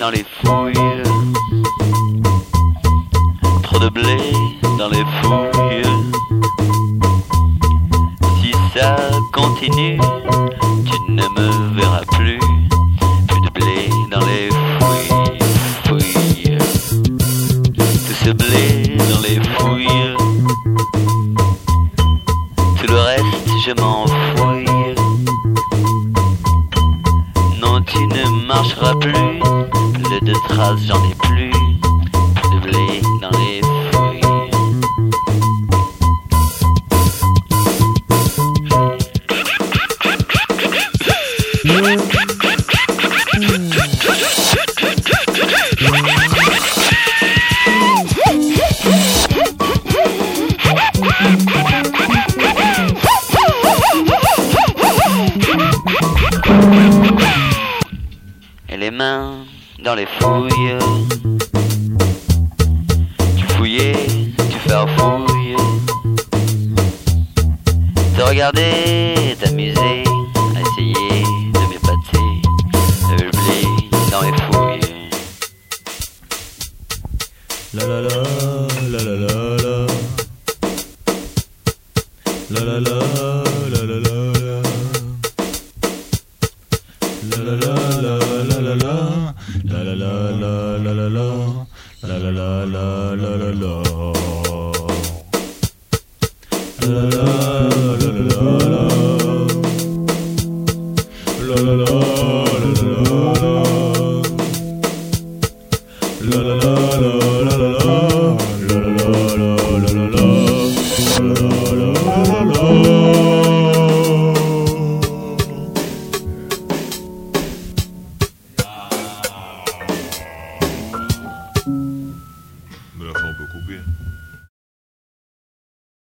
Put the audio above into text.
dans les fouilles. Trop de blé dans les fouilles. Si ça continue, tu ne me verras plus. Plus de blé dans les fouilles, fouilles. Tout ce blé dans les fouilles. Tout le reste, je m'en fouille. Non, tu ne marcheras plus. Plus de traces, j'en ai plus. Plus de blé dans les fouilles. Et les mains dans les fouilles. Tu fouillais, tu farfouilles. Te regarder, t'amuser, essayer de m'épater. Le blé dans les fouilles. La la la la la la la. La la la la la la la. La la la la la la la. La la la la la la la. La la la la la la la. La la la la la la la. La la la la la la. La la la la la la. Me la fais un peu couper.